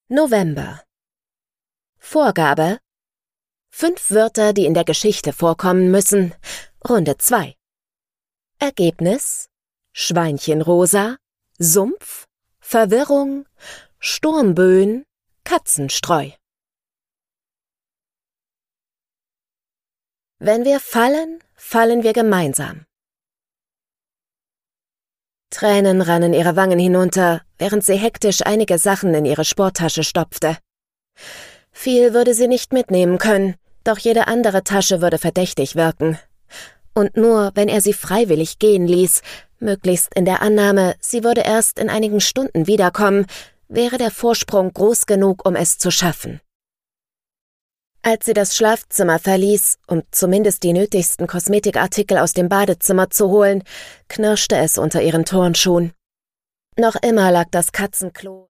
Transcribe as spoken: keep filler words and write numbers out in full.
November. Vorgabe: Fünf Wörter, die in der Geschichte vorkommen müssen. Runde zwei. Ergebnis: Schweinchenrosa, Sumpf, Verwirrung, Sturmböen, Katzenstreu. Wenn wir fallen, fallen wir gemeinsam. Tränen rannen ihre Wangen hinunter, während sie hektisch einige Sachen in ihre Sporttasche stopfte. Viel würde sie nicht mitnehmen können, doch jede andere Tasche würde verdächtig wirken. Und nur, wenn er sie freiwillig gehen ließ, möglichst in der Annahme, sie würde erst in einigen Stunden wiederkommen, wäre der Vorsprung groß genug, um es zu schaffen. Als sie das Schlafzimmer verließ, um zumindest die nötigsten Kosmetikartikel aus dem Badezimmer zu holen, knirschte es unter ihren Turnschuhen. Noch immer lag das Katzenklo